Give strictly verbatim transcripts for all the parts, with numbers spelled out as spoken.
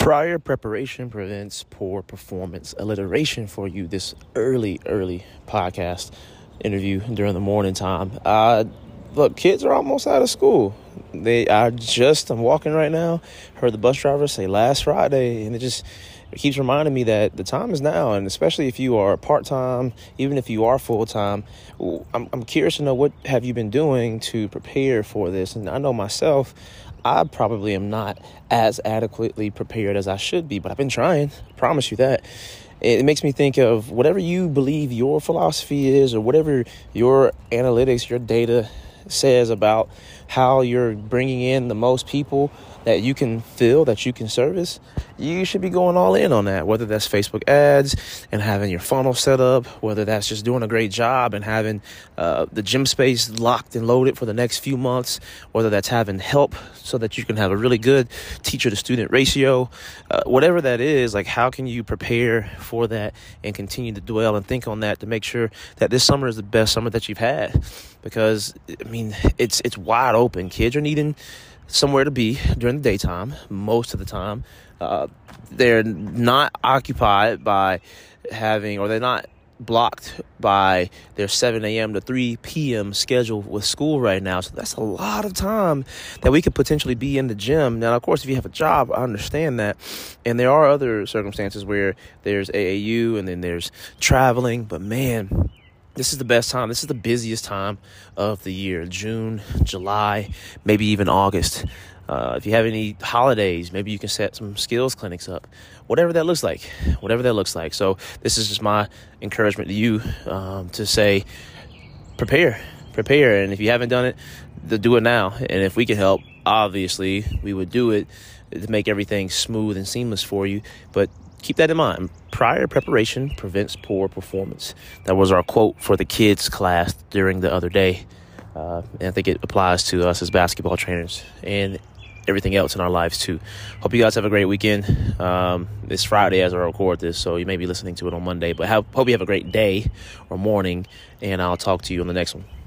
Prior preparation prevents poor performance. Alliteration for you this early, early podcast interview during the morning time. Uh, look, kids are almost out of school. They are just, I'm walking right now, heard the bus driver say last Friday, and it just it keeps reminding me that the time is now, and especially if you are part-time, even if you are full-time, I'm, I'm curious to know what have you been doing to prepare for this. And I know myself, I probably am not as adequately prepared as I should be, but I've been trying. I promise you that. It makes me think of whatever you believe your philosophy is, or whatever your analytics, your data says about how you're bringing in the most people that you can fill, that you can service. You should be going all in on that, whether that's Facebook ads and having your funnel set up, whether that's just doing a great job and having uh, the gym space locked and loaded for the next few months, whether that's having help so that you can have a really good teacher to student ratio, uh, whatever that is. Like, how can you prepare for that and continue to dwell and think on that to make sure that this summer is the best summer that you've had? Because, I mean, it's it's wide open. Kids are needing somewhere to be during the daytime most of the time. Uh, they're not occupied by having, or they're not blocked by their seven a.m. to three p.m. schedule with school right now. So that's a lot of time that we could potentially be in the gym. Now, of course, if you have a job, I understand that. And there are other circumstances where there's A A U and then there's traveling. But man, this is the best time. This is the busiest time of the year. June, July, maybe even August. Uh, if you have any holidays, maybe you can set some skills clinics up. Whatever that looks like. Whatever that looks like. So this is just my encouragement to you um, to say, prepare. Prepare. And if you haven't done it, to do it now. And if we can help, obviously, we would do it to make everything smooth and seamless for you. But keep that in mind. Prior preparation prevents poor performance. That was our quote for the kids class during the other day. Uh, and I think it applies to us as basketball trainers and everything else in our lives too. Hope you guys have a great weekend. Um, it's Friday as I record this, so you may be listening to it on Monday. But have, hope you have a great day or morning, and I'll talk to you on the next one.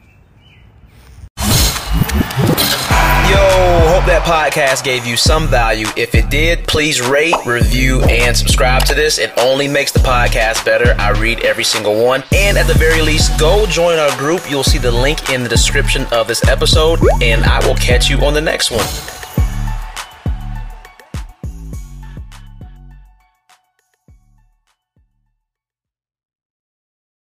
Yo, hope that podcast gave you some value. If it did, please rate, review, and subscribe to this. It only makes the podcast better. I read every single one. And at the very least, go join our group. You'll see the link in the description of this episode, and I will catch you on the next one.